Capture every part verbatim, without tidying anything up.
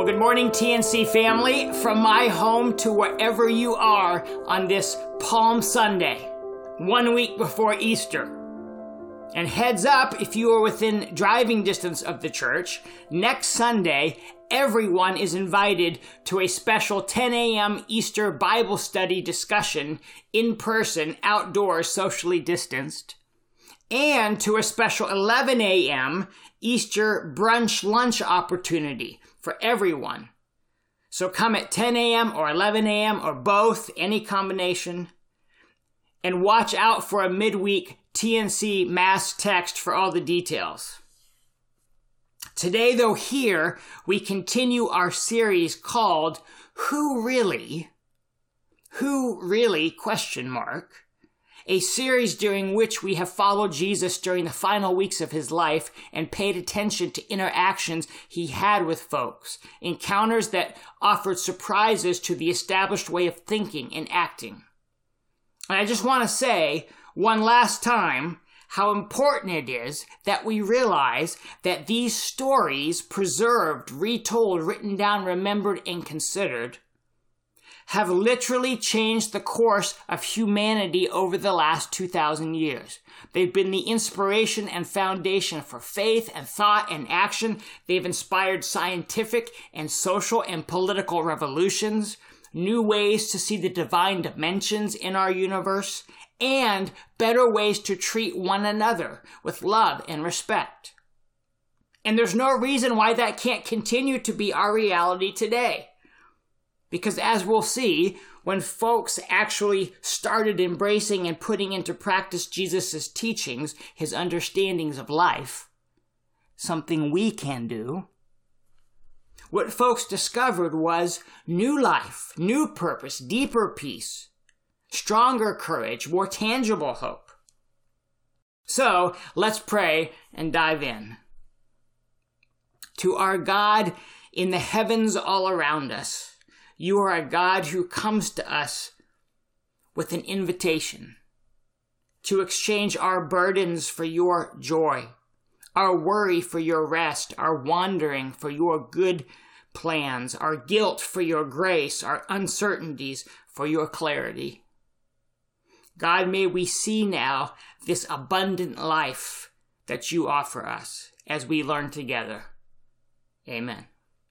Well, good morning, T N C family, from my home to wherever you are on this Palm Sunday, one week before Easter. And heads up, if you are within driving distance of the church, next Sunday, everyone is invited to a special ten a.m. Easter Bible study discussion in person, outdoors, socially distanced, and to a special eleven a.m. Easter brunch lunch opportunity for everyone. So come at ten a.m. or eleven a.m. or both, any combination, and watch out for a midweek T N C mass text for all the details. Today, though, here we continue our series called Who Really? Who Really? Question mark. A series during which we have followed Jesus during the final weeks of his life and paid attention to interactions he had with folks, encounters that offered surprises to the established way of thinking and acting. And I just want to say one last time how important it is that we realize that these stories, preserved, retold, written down, remembered, and considered, have literally changed the course of humanity over the last two thousand years. They've been the inspiration and foundation for faith and thought and action. They've inspired scientific and social and political revolutions, new ways to see the divine dimensions in our universe, and better ways to treat one another with love and respect. And there's no reason why that can't continue to be our reality today. Because as we'll see, when folks actually started embracing and putting into practice Jesus' teachings, his understandings of life, something we can do, what folks discovered was new life, new purpose, deeper peace, stronger courage, more tangible hope. So let's pray and dive in. To our God in the heavens all around us, you are a God who comes to us with an invitation to exchange our burdens for your joy, our worry for your rest, our wandering for your good plans, our guilt for your grace, our uncertainties for your clarity. God, may we see now this abundant life that you offer us as we learn together. Amen.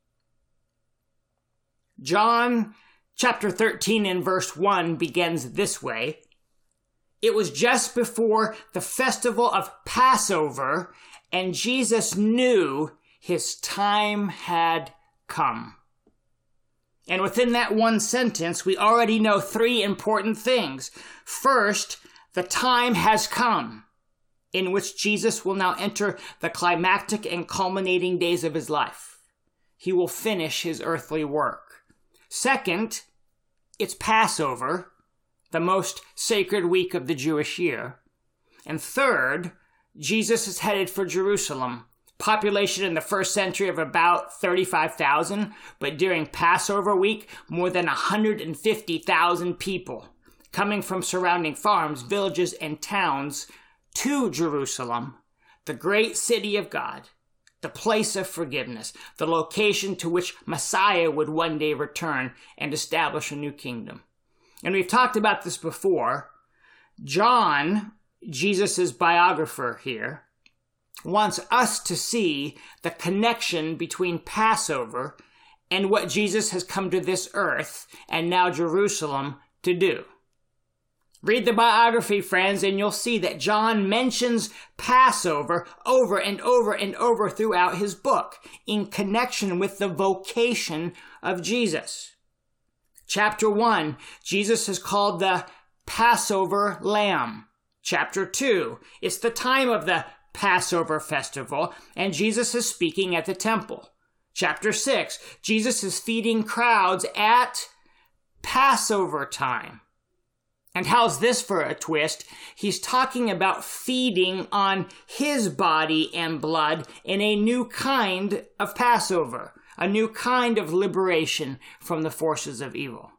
John chapter thirteen and verse one begins this way. It was just before the festival of Passover, and Jesus knew his time had come. And within that one sentence, we already know three important things. First, the time has come in which Jesus will now enter the climactic and culminating days of his life. He will finish his earthly work. Second, it's Passover, the most sacred week of the Jewish year. And third, Jesus is headed for Jerusalem. Population in the first century of about thirty-five thousand, but during Passover week, more than one hundred fifty thousand people coming from surrounding farms, villages, and towns to Jerusalem, the great city of God, the place of forgiveness, the location to which Messiah would one day return and establish a new kingdom. And we've talked about this before. John, Jesus' biographer here, wants us to see the connection between Passover and what Jesus has come to this earth and now Jerusalem to do. Read the biography, friends, and you'll see that John mentions Passover over and over and over throughout his book in connection with the vocation of Jesus. Chapter one, Jesus is called the Passover Lamb. Chapter two, it's the time of the Passover festival, and Jesus is speaking at the temple. Chapter six, Jesus is feeding crowds at Passover time. And how's this for a twist? He's talking about feeding on his body and blood in a new kind of Passover, a new kind of liberation from the forces of evil.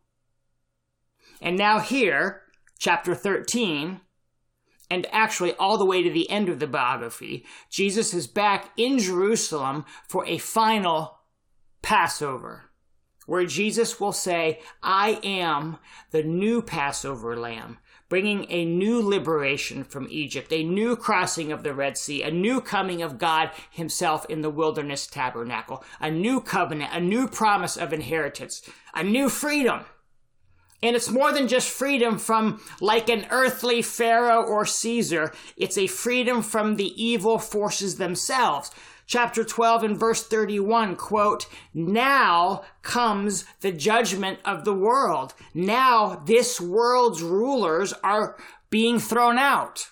And now here, chapter thirteen, and actually all the way to the end of the biography, Jesus is back in Jerusalem for a final Passover, where Jesus will say, I am the new Passover lamb, bringing a new liberation from Egypt, a new crossing of the Red Sea, a new coming of God himself in the wilderness tabernacle, a new covenant, a new promise of inheritance, a new freedom. And it's more than just freedom from like an earthly Pharaoh or Caesar. It's a freedom from the evil forces themselves. Chapter twelve and verse thirty-one, quote, now comes the judgment of the world. Now this world's rulers are being thrown out.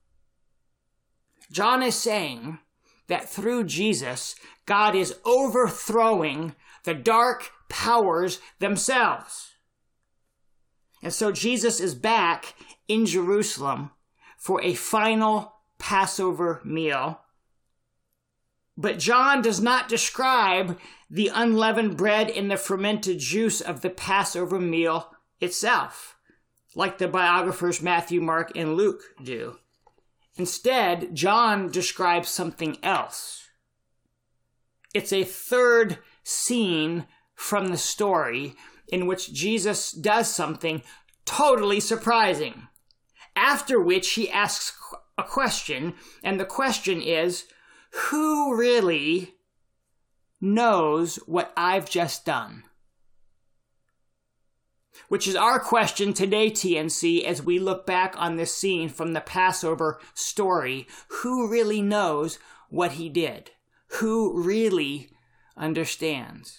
John is saying that through Jesus, God is overthrowing the dark powers themselves. And so Jesus is back in Jerusalem for a final Passover meal. But John does not describe the unleavened bread and the fermented juice of the Passover meal itself, like the biographers Matthew, Mark, and Luke do. Instead, John describes something else. It's a third scene from the story in which Jesus does something totally surprising, after which he asks a question, and the question is, who really knows what I've just done? Which is our question today, T N C, as we look back on this scene from the Passover story. Who really knows what he did? Who really understands?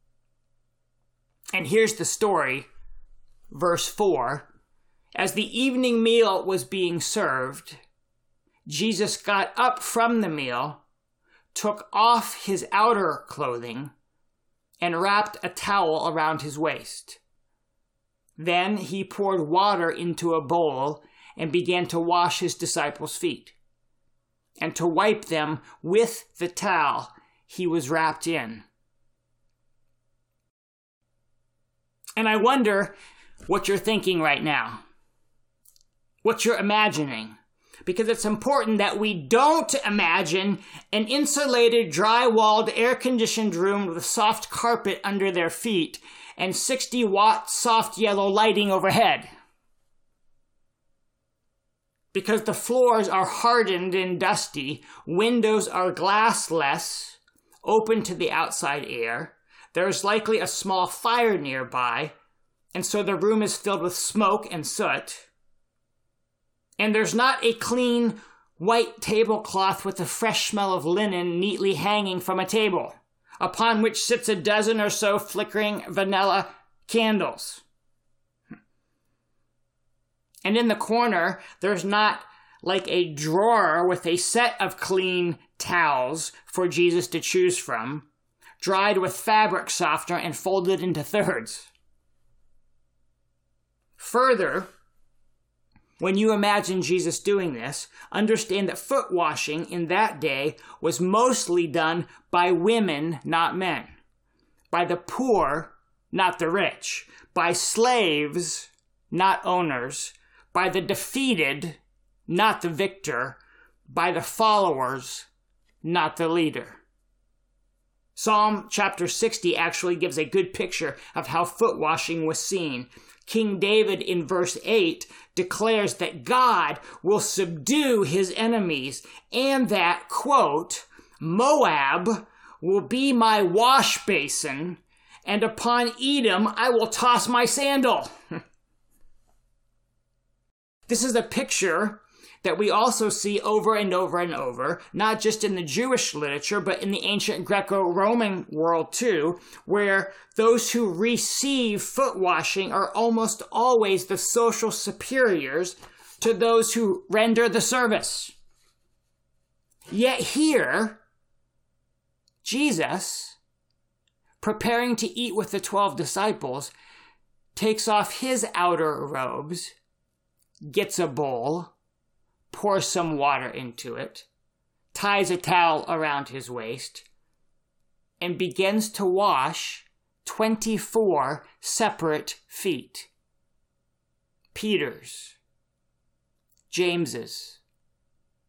And here's the story, verse four. As the evening meal was being served, Jesus got up from the meal, took off his outer clothing, and wrapped a towel around his waist. Then he poured water into a bowl and began to wash his disciples' feet, and to wipe them with the towel he was wrapped in. And I wonder what you're thinking right now, what you're imagining, because it's important that we don't imagine an insulated, dry-walled, air-conditioned room with soft carpet under their feet and sixty watt soft yellow lighting overhead. Because the floors are hardened and dusty, windows are glassless, open to the outside air. There is likely a small fire nearby, and so the room is filled with smoke and soot. And there's not a clean white tablecloth with a fresh smell of linen neatly hanging from a table, upon which sits a dozen or so flickering vanilla candles. And in the corner, there's not like a drawer with a set of clean towels for Jesus to choose from, dried with fabric softener and folded into thirds. Further, when you imagine Jesus doing this, understand that foot washing in that day was mostly done by women, not men. By the poor, not the rich. By slaves, not owners. By the defeated, not the victor. By the followers, not the leader. Psalm chapter sixty actually gives a good picture of how foot washing was seen. King David in verse eight declares that God will subdue his enemies and that, quote, Moab will be my wash basin, and upon Edom I will toss my sandal. This is a picture that we also see over and over and over, not just in the Jewish literature, but in the ancient Greco-Roman world too, where those who receive foot washing are almost always the social superiors to those who render the service. Yet here, Jesus, preparing to eat with the twelve disciples, takes off his outer robes, gets a bowl, pours some water into it, ties a towel around his waist, and begins to wash twenty-four separate feet. Peter's, James's,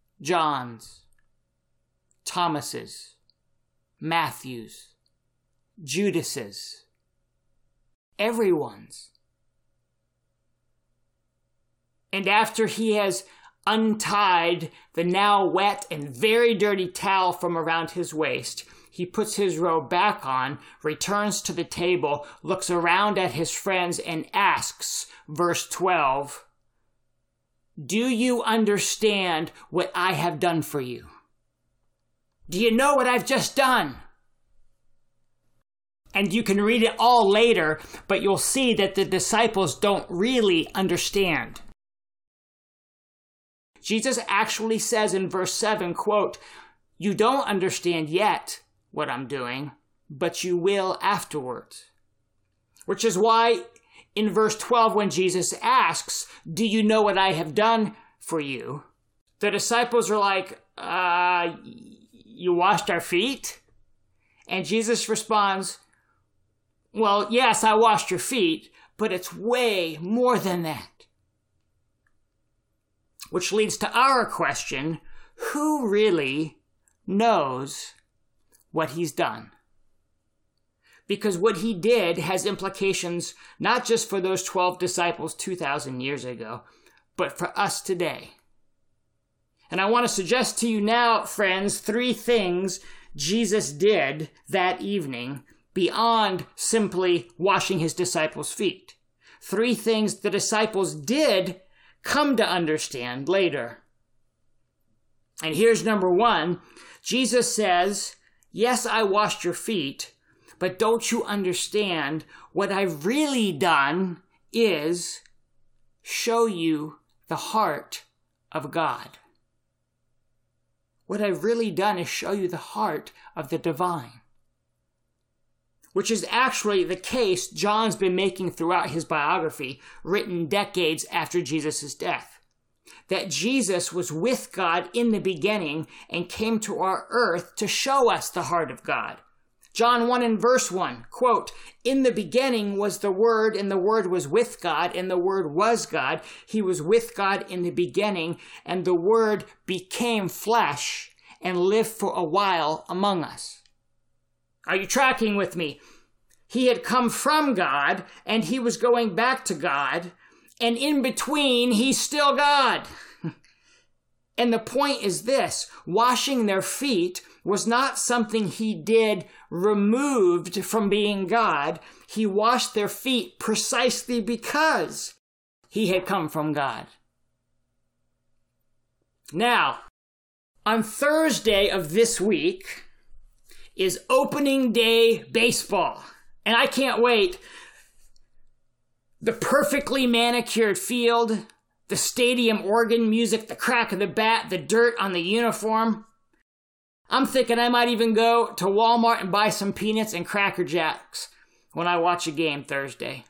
John's, Thomas's, Matthew's, Judas's. Everyone's. And after he has untied the now wet and very dirty towel from around his waist, he puts his robe back on, returns to the table, looks around at his friends, and asks, verse twelve, "Do you understand what I have done for you? Do you know what I've just done?" And you can read it all later, but you'll see that the disciples don't really understand. Jesus actually says in verse seven, quote, "You don't understand yet what I'm doing, but you will afterwards." Which is why in verse twelve, when Jesus asks, "Do you know what I have done for you?" the disciples are like, uh, you washed our feet? And Jesus responds, "Well, yes, I washed your feet, but it's way more than that." Which leads to our question, who really knows what he's done? Because what he did has implications not just for those twelve disciples two thousand years ago, but for us today. And I want to suggest to you now, friends, three things Jesus did that evening beyond simply washing his disciples' feet. Three things the disciples did come to understand later. And here's number one. Jesus says, "Yes, I washed your feet, but don't you understand what I've really done is show you the heart of God." What I've really done is show you the heart of the divine. Which is actually the case John's been making throughout his biography, written decades after Jesus' death. That Jesus was with God in the beginning and came to our earth to show us the heart of God. John one and verse one, quote, "In the beginning was the Word, and the Word was with God, and the Word was God. He was with God in the beginning, and the Word became flesh and lived for a while among us." Are you tracking with me? He had come from God, and he was going back to God, and in between, he's still God. And the point is this: washing their feet was not something he did removed from being God. He washed their feet precisely because he had come from God. Now, on Thursday of this week is opening day baseball. And I can't wait. The perfectly manicured field, the stadium organ music, the crack of the bat, the dirt on the uniform. I'm thinking I might even go to Walmart and buy some peanuts and Cracker Jacks when I watch a game Thursday.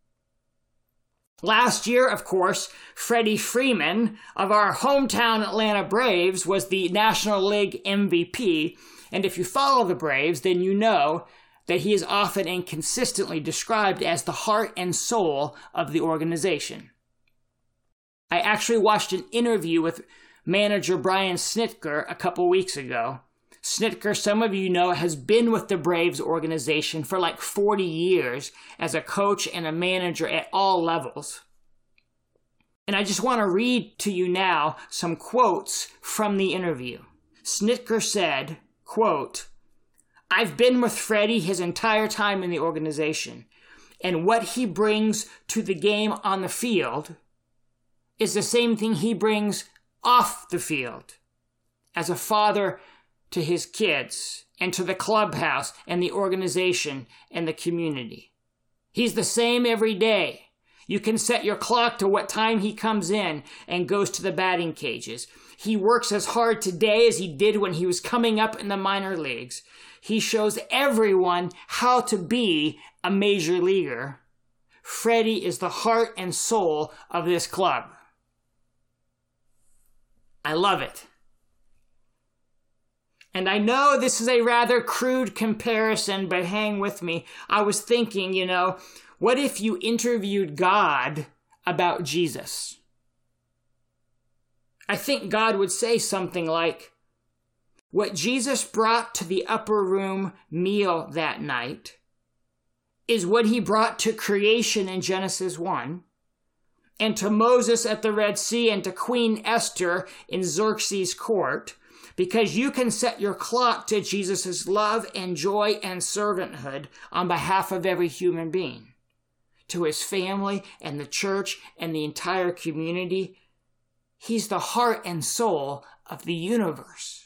Last year, of course, Freddie Freeman of our hometown Atlanta Braves was the National League M V P. And if you follow the Braves, then you know that he is often and consistently described as the heart and soul of the organization. I actually watched an interview with manager Brian Snitker a couple weeks ago. Snitker, some of you know, has been with the Braves organization for like forty years as a coach and a manager at all levels. And I just want to read to you now some quotes from the interview. Snitker said, quote, "I've been with Freddie his entire time in the organization, and what he brings to the game on the field is the same thing he brings off the field as a father to his kids and to the clubhouse and the organization and the community. He's the same every day. You can set your clock to what time he comes in and goes to the batting cages. He works as hard today as he did when he was coming up in the minor leagues. He shows everyone how to be a major leaguer. Freddie is the heart and soul of this club." I love it. And I know this is a rather crude comparison, but hang with me. I was thinking, you know, what if you interviewed God about Jesus? I think God would say something like, what Jesus brought to the upper room meal that night is what he brought to creation in Genesis one, and to Moses at the Red Sea, and to Queen Esther in Xerxes' court, because you can set your clock to Jesus' love and joy and servanthood on behalf of every human being, to his family and the church and the entire community. He's the heart and soul of the universe.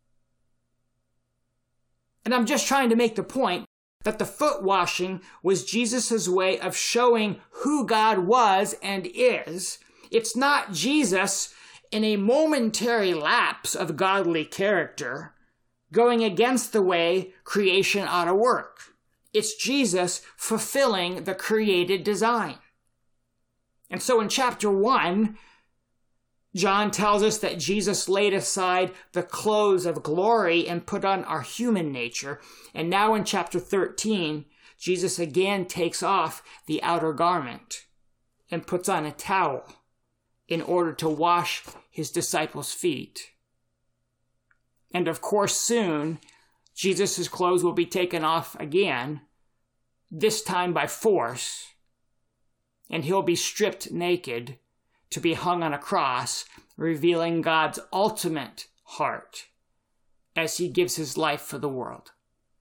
And I'm just trying to make the point that the foot washing was Jesus' way of showing who God was and is. It's not Jesus in a momentary lapse of godly character going against the way creation ought to work. It's Jesus fulfilling the created design. And so in chapter one, John tells us that Jesus laid aside the clothes of glory and put on our human nature. And now in chapter thirteen, Jesus again takes off the outer garment and puts on a towel in order to wash his disciples' feet. And of course, soon, Jesus' clothes will be taken off again, this time by force, and he'll be stripped naked to be hung on a cross, revealing God's ultimate heart as he gives his life for the world.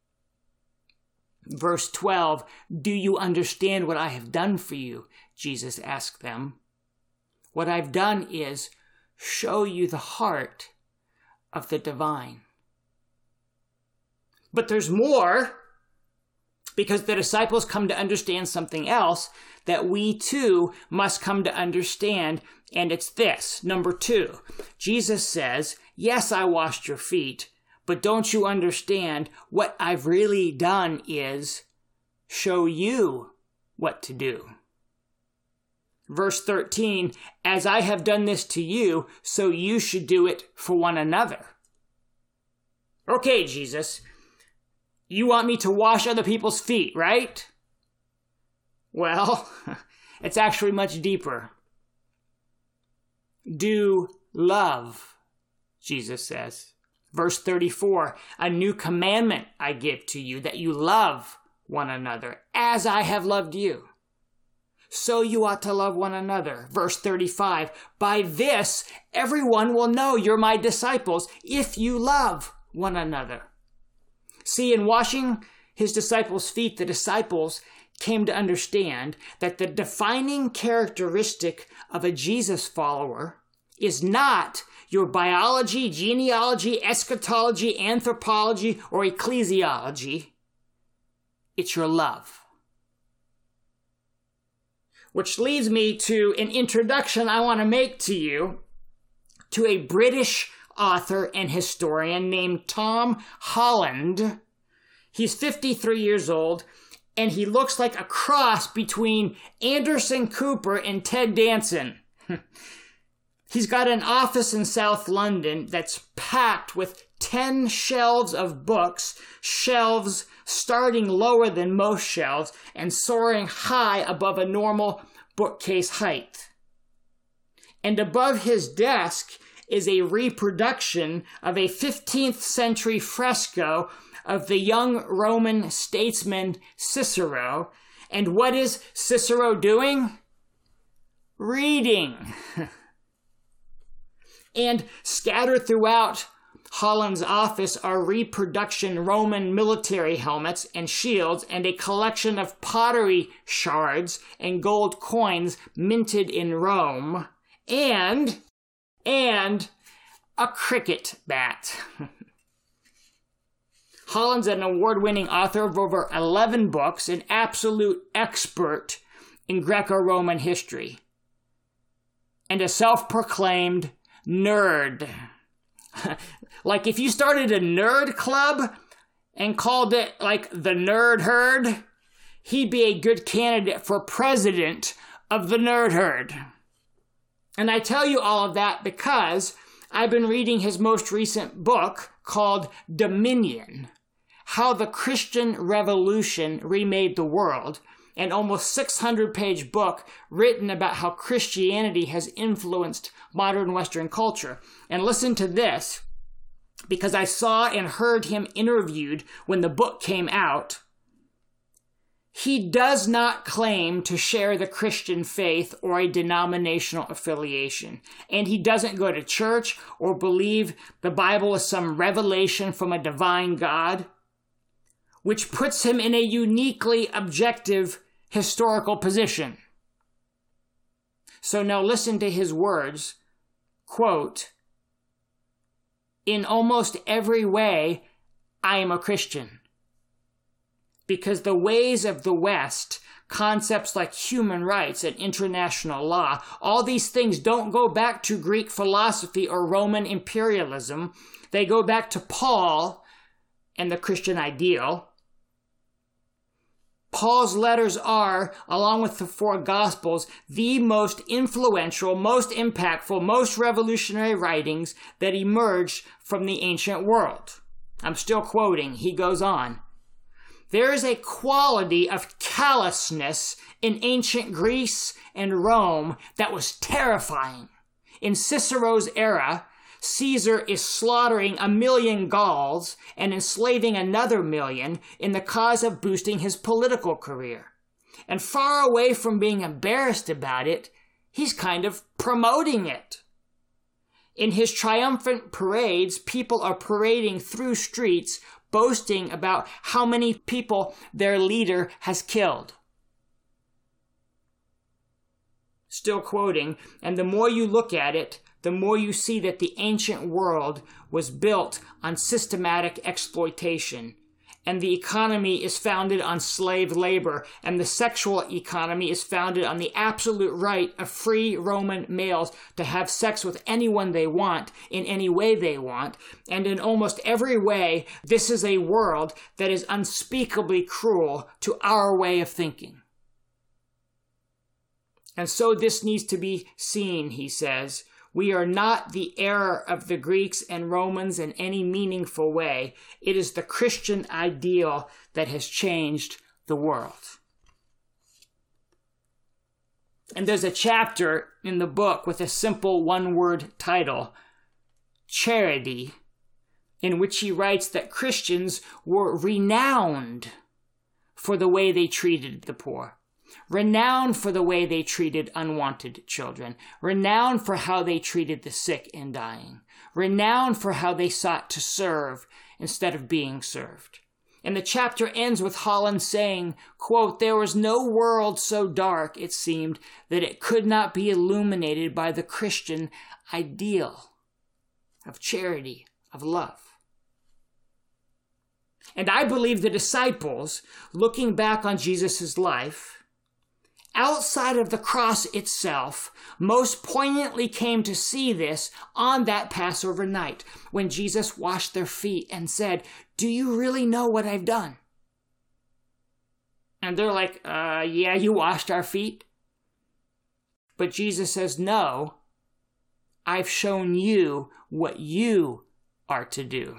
Verse twelve, "Do you understand what I have done for you?" Jesus asked them. "What I've done is show you the heart of the divine." But there's more, because the disciples come to understand something else that we too must come to understand, and it's this. Number two, Jesus says, yes, I washed your feet, but don't you understand what I've really done is show you what to do. Verse thirteen, as I have done this to you, so you should do it for one another. Okay, Jesus, you want me to wash other people's feet, right? Well, it's actually much deeper. Do love, Jesus says. Verse thirty-four, a new commandment I give to you, that you love one another as I have loved you. So you ought to love one another. Verse thirty-five, by this everyone will know you're my disciples if you love one another. See, in washing his disciples' feet, the disciples came to understand that the defining characteristic of a Jesus follower is not your biology, genealogy, eschatology, anthropology, or ecclesiology. It's your love. Which leads me to an introduction I want to make to you to a British author and historian named Tom Holland. He's fifty-three years old, and he looks like a cross between Anderson Cooper and Ted Danson. He's got an office in South London that's packed with ten shelves of books, shelves starting lower than most shelves and soaring high above a normal bookcase height. And above his desk is a reproduction of a fifteenth century fresco of the young Roman statesman Cicero. And what is Cicero doing? Reading. And scattered throughout Holland's office are reproduction Roman military helmets and shields and a collection of pottery shards and gold coins minted in Rome, and, and a cricket bat. Holland's an award-winning author of over eleven books, an absolute expert in Greco-Roman history, and a self-proclaimed nerd. Like if you started a nerd club and called it like the Nerd Herd, he'd be a good candidate for president of the Nerd Herd. And I tell you all of that because I've been reading his most recent book called Dominion, How the Christian Revolution Remade the World, an almost six hundred page book written about how Christianity has influenced modern Western culture. And listen to this. because I saw and heard him interviewed when the book came out, he does not claim to share the Christian faith or a denominational affiliation. And he doesn't go to church or believe the Bible is some revelation from a divine God, which puts him in a uniquely objective historical position. So now listen to his words, quote, "In almost every way, I am a Christian. Because the ways of the West, concepts like human rights and international law, all these things don't go back to Greek philosophy or Roman imperialism. They go back to Paul and the Christian ideal. Paul's letters are, along with the four Gospels, the most influential, most impactful, most revolutionary writings that emerged from the ancient world." I'm still quoting. He goes on. "There is a quality of callousness in ancient Greece and Rome that was terrifying. In Cicero's era, Caesar is slaughtering a million Gauls and enslaving another million in the cause of boosting his political career. And far away from being embarrassed about it, he's kind of promoting it. In his triumphant parades, people are parading through streets boasting about how many people their leader has killed." Still quoting, "And the more you look at it, the more you see that the ancient world was built on systematic exploitation, and the economy is founded on slave labor, and the sexual economy is founded on the absolute right of free Roman males to have sex with anyone they want, in any way they want, and in almost every way, this is a world that is unspeakably cruel to our way of thinking. And so this needs to be seen," he says. "We are not the error of the Greeks and Romans in any meaningful way. It is the Christian ideal that has changed the world." And there's a chapter in the book with a simple one-word title, Charity, in which he writes that Christians were renowned for the way they treated the poor. Renowned for the way they treated unwanted children. Renowned for how they treated the sick and dying. Renowned for how they sought to serve instead of being served. And the chapter ends with Holland saying, quote, "There was no world so dark, it seemed, that it could not be illuminated by the Christian ideal of charity, of love." And I believe the disciples, looking back on Jesus' life, outside of the cross itself, most poignantly came to see this on that Passover night when Jesus washed their feet and said, "Do you really know what I've done?" And they're like, uh, yeah, you washed our feet. But Jesus says, "No, I've shown you what you are to do."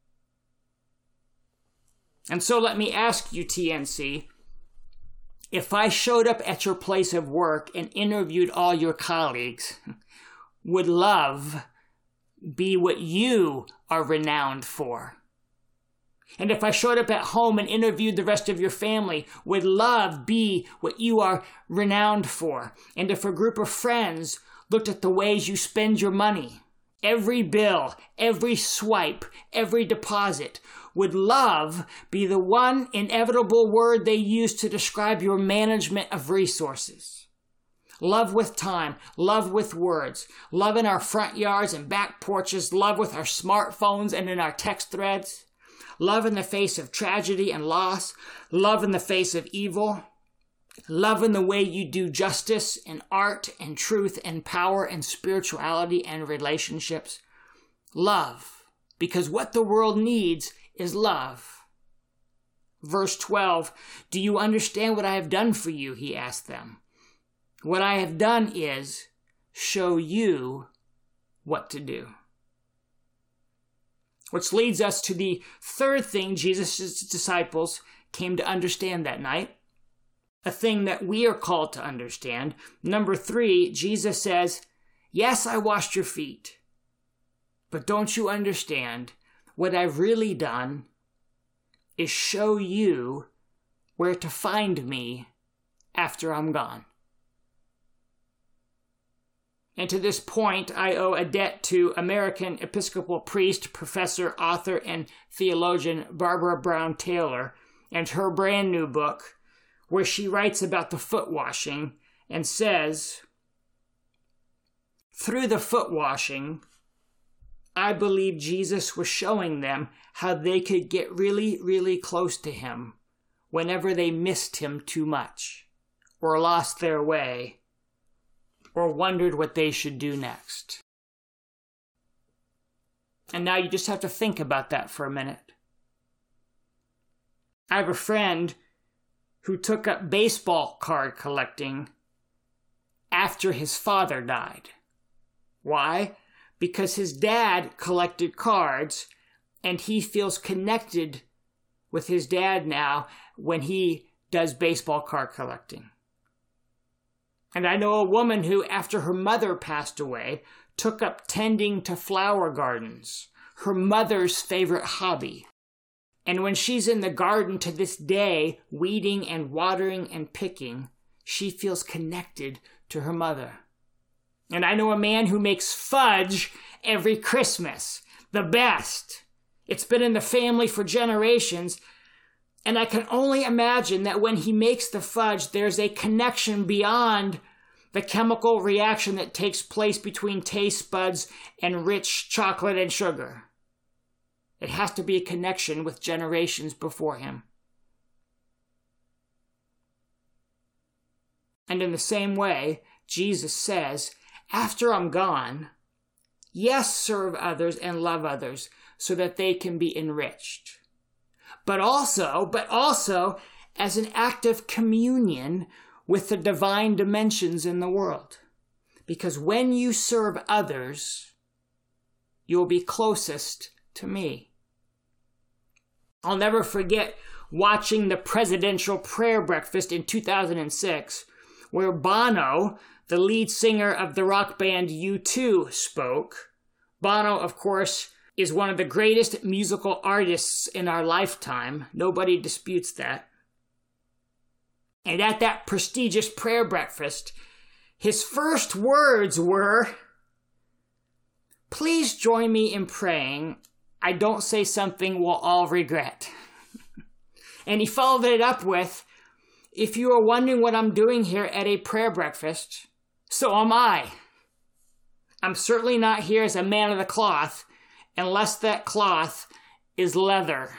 And so let me ask you, T N C, if I showed up at your place of work and interviewed all your colleagues, would love be what you are renowned for? And if I showed up at home and interviewed the rest of your family, would love be what you are renowned for? And if a group of friends looked at the ways you spend your money, every bill, every swipe, every deposit, would love be the one inevitable word they use to describe your management of resources? Love with time, love with words, love in our front yards and back porches, love with our smartphones and in our text threads, love in the face of tragedy and loss, love in the face of evil, love in the way you do justice and art and truth and power and spirituality and relationships. Love, because what the world needs is love. Verse twelve, "Do you understand what I have done for you?" he asked them. "What I have done is show you what to do." Which leads us to the third thing Jesus' disciples came to understand that night, a thing that we are called to understand. Number three, Jesus says, "Yes, I washed your feet, but don't you understand? what I've really done is show you where to find me after I'm gone. And to this point, I owe a debt to American Episcopal priest, professor, author, and theologian Barbara Brown Taylor and her brand new book, where she writes about the foot washing and says, through the foot washing, I believe Jesus was showing them how they could get really, really close to him whenever they missed him too much, or lost their way, or wondered what they should do next. And now you just have to think about that for a minute. I have a friend who took up baseball card collecting after his father died. Why? Because his dad collected cards, and he feels connected with his dad now when he does baseball card collecting. And I know a woman who, after her mother passed away, took up tending to flower gardens, her mother's favorite hobby. And when she's in the garden to this day, weeding and watering and picking, she feels connected to her mother. And I know a man who makes fudge every Christmas, the best. It's been in the family for generations, and I can only imagine that when he makes the fudge, there's a connection beyond the chemical reaction that takes place between taste buds and rich chocolate and sugar. It has to be a connection with generations before him. And in the same way, Jesus says, after I'm gone, yes, serve others and love others so that they can be enriched. But also, but also as an act of communion with the divine dimensions in the world. Because when you serve others, you'll be closest to me. I'll never forget watching the presidential prayer breakfast in two thousand six, where Bono, the lead singer of the rock band U two, spoke. Bono, of course, is one of the greatest musical artists in our lifetime. Nobody disputes that. And at that prestigious prayer breakfast, his first words were, "Please join me in praying. I don't say something we'll all regret." And he followed it up with, "If you are wondering what I'm doing here at a prayer breakfast, so am I. I'm certainly not here as a man of the cloth, unless that cloth is leather."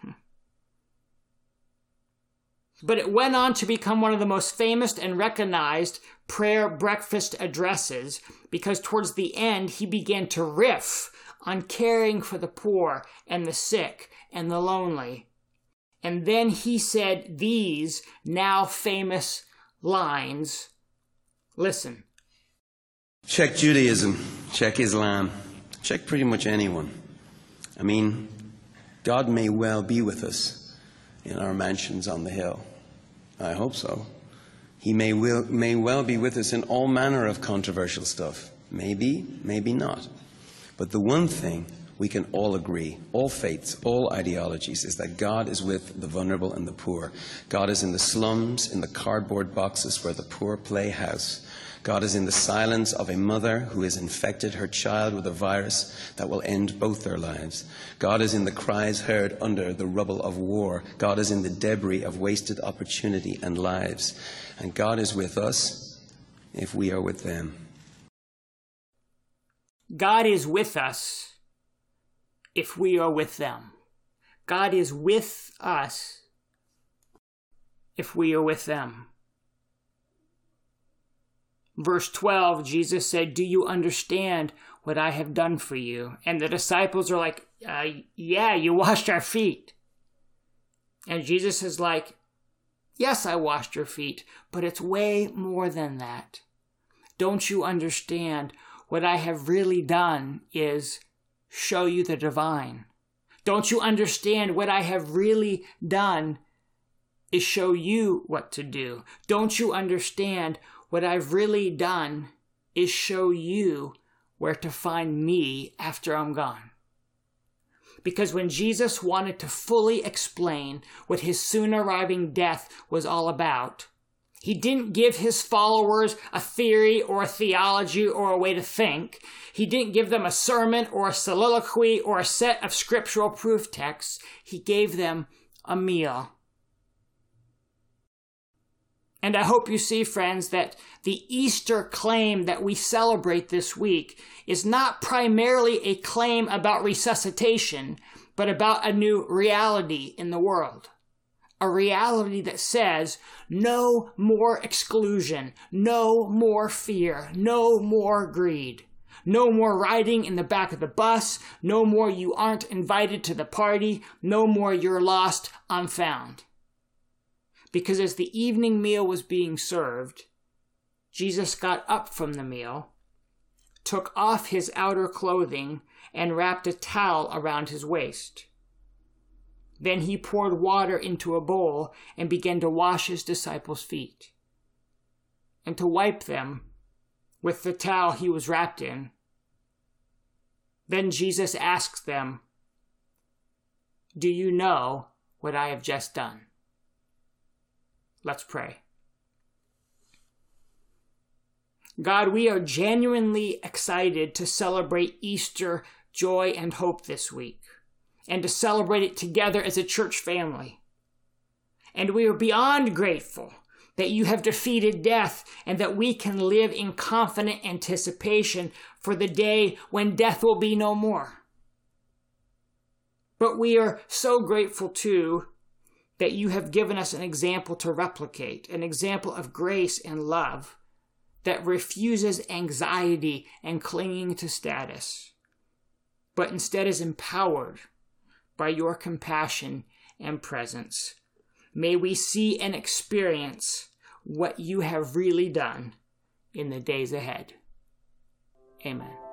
But it went on to become one of the most famous and recognized prayer breakfast addresses, because towards the end he began to riff on caring for the poor and the sick and the lonely. And then he said these now famous lines. Listen. Check Judaism, check Islam, check pretty much anyone. I mean, God may well be with us in our mansions on the hill. I hope so. He may will, may well be with us in all manner of controversial stuff. Maybe, maybe not. But the one thing we can all agree, all faiths, all ideologies, is that God is with the vulnerable and the poor. God is in the slums, in the cardboard boxes where the poor play house. God is in the silence of a mother who has infected her child with a virus that will end both their lives. God is in the cries heard under the rubble of war. God is in the debris of wasted opportunity and lives. And God is with us if we are with them. God is with us if we are with them. God is with us if we are with them. Verse twelve, Jesus said, "Do you understand what I have done for you?" And the disciples are like, uh, yeah, you washed our feet. And Jesus is like, yes, I washed your feet, but it's way more than that. Don't you understand? What I have really done is show you the divine. Don't you understand? What I have really done is show you what to do. Don't you understand? What I've really done is show you where to find me after I'm gone. Because when Jesus wanted to fully explain what his soon arriving death was all about, he didn't give his followers a theory or a theology or a way to think. He didn't give them a sermon or a soliloquy or a set of scriptural proof texts. He gave them a meal. And I hope you see, friends, that the Easter claim that we celebrate this week is not primarily a claim about resuscitation, but about a new reality in the world. A reality that says no more exclusion, no more fear, no more greed, no more riding in the back of the bus, no more you aren't invited to the party, no more you're lost, unfound. Because as the evening meal was being served, Jesus got up from the meal, took off his outer clothing, and wrapped a towel around his waist. Then he poured water into a bowl and began to wash his disciples' feet, and to wipe them with the towel he was wrapped in. Then Jesus asked them, "Do you know what I have just done?" Let's pray. God, we are genuinely excited to celebrate Easter joy and hope this week, and to celebrate it together as a church family. And we are beyond grateful that you have defeated death and that we can live in confident anticipation for the day when death will be no more. But we are so grateful, too, that you have given us an example to replicate, an example of grace and love that refuses anxiety and clinging to status, but instead is empowered by your compassion and presence. May we see and experience what you have really done in the days ahead. Amen.